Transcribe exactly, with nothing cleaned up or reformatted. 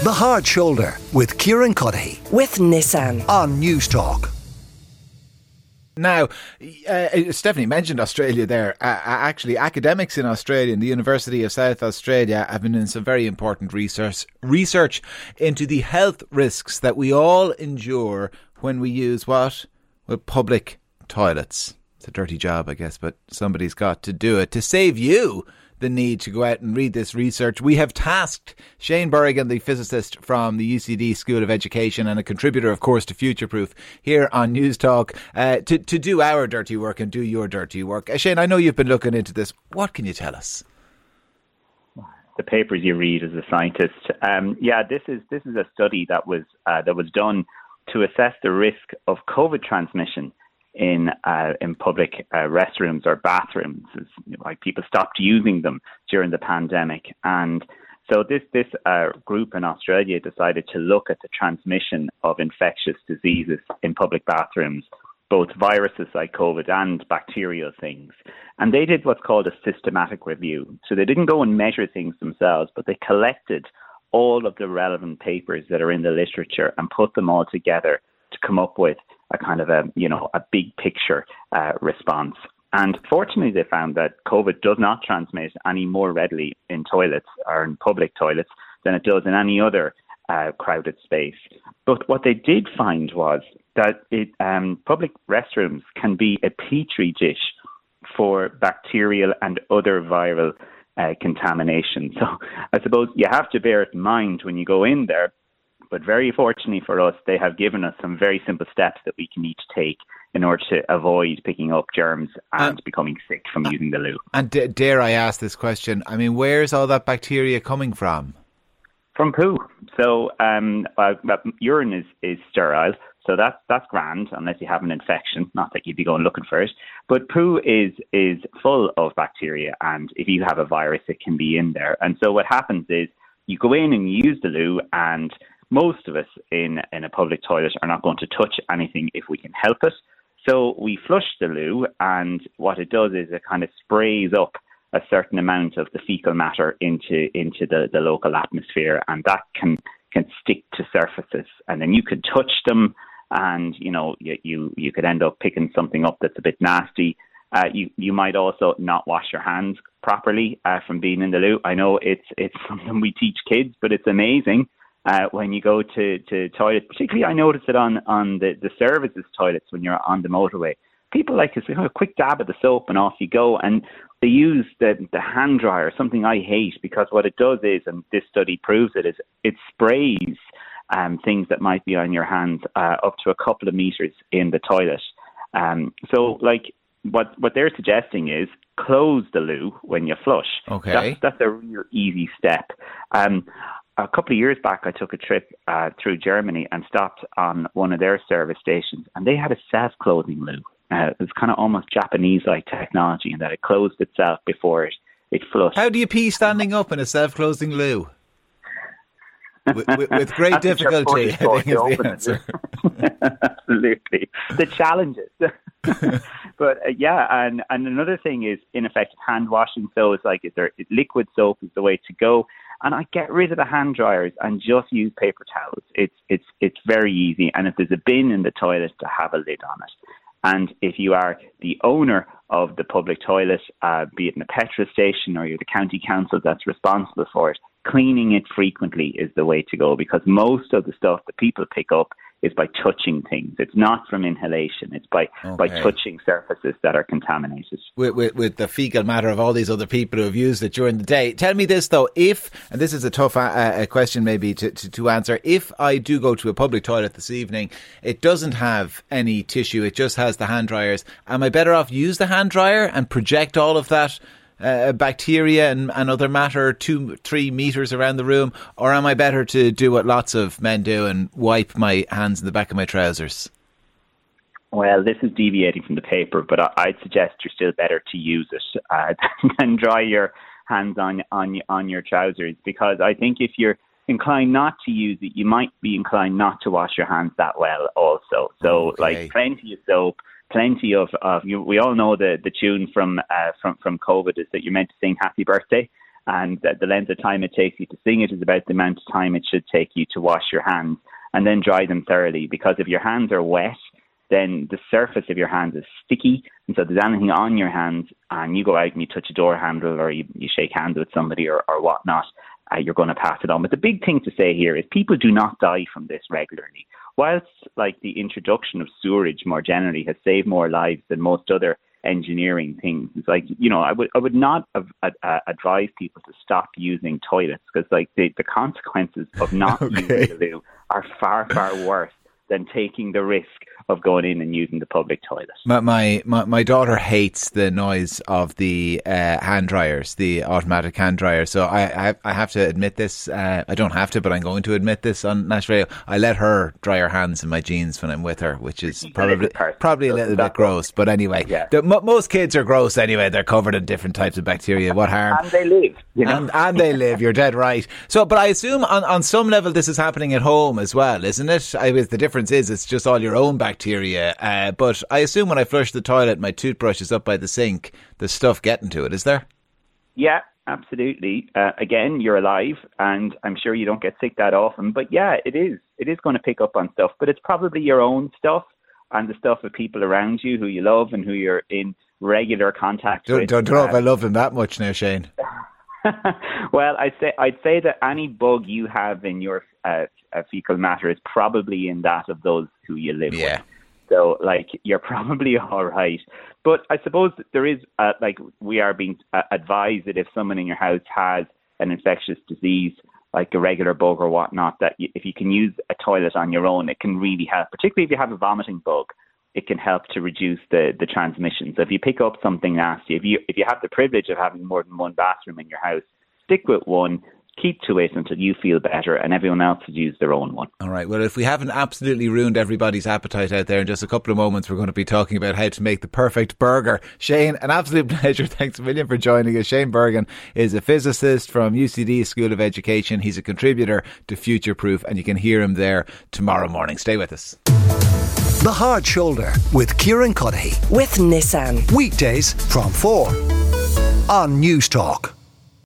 The Hard Shoulder with Kieran Cuddihy with Nissan on News Talk. Now, uh, Stephanie mentioned Australia there. Uh, actually, academics in Australia, in the University of South Australia, have been doing some very important research research into the health risks that we all endure when we use what? Well, public toilets. It's a dirty job, I guess, but somebody's got to do it. To save you the need to go out and read this research, we have tasked Shane Berrigan, the physicist from the U C D School of Education and a contributor, of course, to Futureproof here on News Talk, uh, to, to do our dirty work and do your dirty work. Uh, Shane, I know you've been looking into this. What can you tell us? The papers you read as a scientist. Um, yeah, this is this is a study that was uh, that was done to assess the risk of COVID transmission in uh, in public uh, restrooms or bathrooms. It's, like people stopped using them during the pandemic, and so this this uh, group in Australia decided to look at the transmission of infectious diseases in public bathrooms, both viruses like COVID and bacterial things. And they did what's called a systematic review. So they didn't go and measure things themselves, but they collected all of the relevant papers that are in the literature and put them all together to come up with a kind of a, you know, a big picture uh, response. And fortunately, they found that COVID does not transmit any more readily in toilets or in public toilets than it does in any other uh, crowded space. But what they did find was that it, um, public restrooms can be a petri dish for bacterial and other viral uh, contamination. So I suppose you have to bear it in mind when you go in there. But very fortunately for us, they have given us some very simple steps that we can each take in order to avoid picking up germs and uh, becoming sick from uh, using the loo. And d- dare I ask this question? I mean, where's all that bacteria coming from? From poo. So um, uh, urine is, is sterile, so that's that's grand unless you have an infection. Not that you'd be going looking for it. But poo is is full of bacteria, and if you have a virus, it can be in there. And so what happens is you go in and you use the loo, and most of us in, in a public toilet are not going to touch anything if we can help it. So we flush the loo, and what it does is it kind of sprays up a certain amount of the fecal matter into into the, the local atmosphere, and that can, can stick to surfaces. And then you can touch them, and you know you you, you could end up picking something up that's a bit nasty. Uh, you you might also not wash your hands properly uh, from being in the loo. I know it's it's something we teach kids, but it's amazing. Uh, when you go to, to toilets, particularly I notice it on, on the, the services toilets when you're on the motorway. People like to say, oh, a quick dab of the soap and off you go. And they use the, the hand dryer, something I hate, because what it does is, and this study proves it, is it sprays um, things that might be on your hands uh, up to a couple of meters in the toilet. Um, so like what, what they're suggesting is close the loo when you flush. Okay. That's, that's a real easy step. Um, A couple of years back, I took a trip uh, through Germany and stopped on one of their service stations, and they had a self-closing loo. Uh, it was kind of almost Japanese-like technology in that it closed itself before it, it flushed. How do you pee standing up in a self-closing loo? with, with, with great difficulty, I think is the answer. Absolutely. The challenges. But uh, yeah, and, and another thing is, in effect, hand washing. So it's like, is there liquid soap is the way to go. And I get rid of the hand dryers and just use paper towels. It's it's it's very easy. And if there's a bin in the toilet, to have a lid on it. And if you are the owner of the public toilet, uh, be it in a petrol station or you're the county council that's responsible for it, cleaning it frequently is the way to go, because most of the stuff that people pick up is by touching things. It's not from inhalation. It's by, okay. by touching surfaces that are contaminated. With, with, with the fecal matter of all these other people who have used it during the day. Tell me this though, if, and this is a tough uh, a question maybe to, to, to answer, if I do go to a public toilet this evening, it doesn't have any tissue, it just has the hand dryers, am I better off use the hand dryer and project all of that Uh, bacteria and, and other matter two, three metres around the room, or am I better to do what lots of men do and wipe my hands in the back of my trousers? Well, this is deviating from the paper, but I, I'd suggest you're still better to use it uh, than dry your hands on, on, on your trousers, because I think if you're inclined not to use it, you might be inclined not to wash your hands that well also. So okay. like plenty of soap, plenty of, of you, we all know the, the tune from uh, from from COVID is that you're meant to sing happy birthday. and the, the length of time it takes you to sing it is about the amount of time it should take you to wash your hands and then dry them thoroughly. Because if your hands are wet, then the surface of your hands is sticky, and so if there's anything on your hands and you go out and you touch a door handle or you, you shake hands with somebody or, or whatnot, uh, you're going to pass it on. But the big thing to say here is people do not die from this regularly. Whilst like the introduction of sewerage more generally has saved more lives than most other engineering things, it's like, you know, I would I would not have, uh, uh, advise people to stop using toilets, because like the, the consequences of not okay. using the loo are far, far worse than taking the risk of going in and using the public toilet. My my, my, my daughter hates the noise of the uh, hand dryers, the automatic hand dryers. So I I, I have to admit this. Uh, I don't have to, but I'm going to admit this on National Radio. I let her dry her hands in my jeans when I'm with her, which is probably probably a little bit gross. But anyway, yeah. the, m- most kids are gross anyway. They're covered in different types of bacteria. What harm? And they live, you know. And, and they live. You're dead right. So, but I assume on, on some level this is happening at home as well, isn't it? I mean, the difference is it's just all your own bacteria. Uh, but I assume when I flush the toilet, my toothbrush is up by the sink. There's stuff getting to it, is there? Yeah, absolutely. Uh, again, you're alive, and I'm sure you don't get sick that often. But yeah, it is. It is going to pick up on stuff. But it's probably your own stuff and the stuff of people around you who you love and who you're in regular contact don't, with. Don't know uh, if I love them that much now, Shane. Well, I'd say I'd say that any bug you have in your uh, fecal matter is probably in that of those who you live yeah. with. So, like, you're probably all right. But I suppose that there is, uh, like, we are being uh, advised that if someone in your house has an infectious disease, like a regular bug or whatnot, that y- if you can use a toilet on your own, it can really help. Particularly if you have a vomiting bug, it can help to reduce the, the transmission. So if you pick up something nasty, if you if you have the privilege of having more than one bathroom in your house, stick with one. Keep to it until you feel better, and everyone else should use their own one. All right. Well, if we haven't absolutely ruined everybody's appetite out there, in just a couple of moments, we're going to be talking about how to make the perfect burger. Shane, an absolute pleasure. Thanks a million for joining us. Shane Bergin is a physicist from U C D School of Education. He's a contributor to Future Proof, and you can hear him there tomorrow morning. Stay with us. The Hard Shoulder with Kieran Cuddihy. With Nissan. Weekdays from four on News Talk.